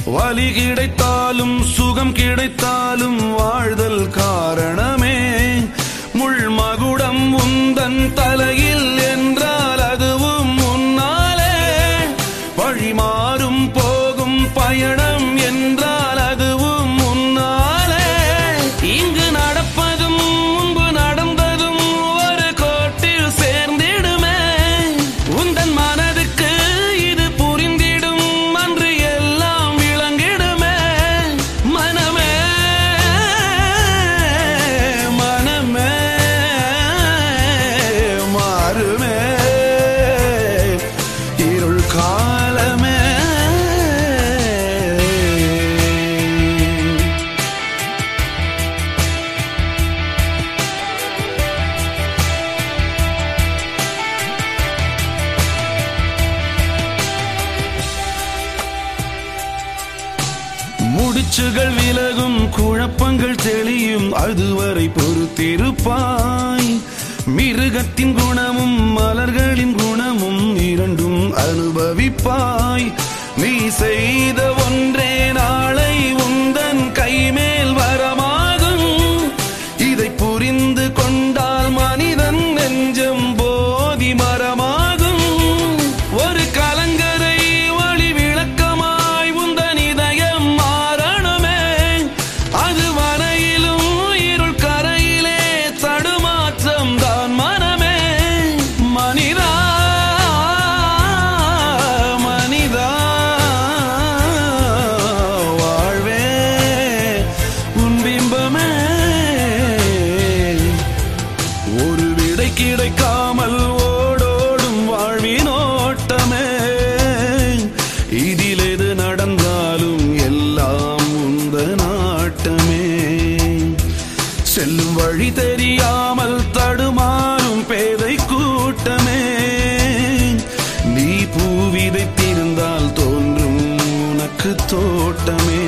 வலி கிடைத்தாலும் சுகம் கிடைத்தாலும் வாழ்தல் காரணமே. முள்மகுடம் உந்தன் தலையில் என்றால் அதுவும் முன்னாலே. வழிமாறும் போகும் பயணம் என்றால் அதுவும் முன்னாலே. இங்கு நடப்பதும் முன்பு நடந்ததும் ஒரு கோட்டில் சேர்ந்திடுமே. உந்தன் மனதுக்கு இது புரிந்திடும் அன்று எல்லாம் விளங்கிடுமே. மனமே மனமே மாறுமே இருள் காலமே. முடிச்சுகள் விலகும் குழப்பங்கள் தெளியும் அதுவரை பொறுத்திருப்பாய். மிருகத்தின் குணமும் மலர்களின் குணமும் இரண்டும் அனுபவிப்பாய். நீ செய்த ஒன்றே நாளை உந்தன் கைமேல் வரமாகும். இதை புரிந்து கொண்டால் மனிதன் நெஞ்சம் போதி மரமாகும். ஒரு கலங்கரை ஒளி விளக்கமாய் உந்தன் இதயம் மாறணுமே. அது வரையிலும் இருள் கரையிலே தடுமாற்றம் தான் மனமே. மனிதா மனிதா வாழ்வே உன் பிம்பமே. ஒரு விடை கிடைக்காமல் ஓடோடும் வாழ்வின் ஓட்டமே. இதில் எது நடந்தாலும் எல்லாம் உந்த நாட்டமே. செல்லும் வழி தெரியாமல் தடுமாறும் பேதை கூட்டமே. நீ பூ விதைத்திருந்தால் தோன்றும் உனக்கு தோட்டமே.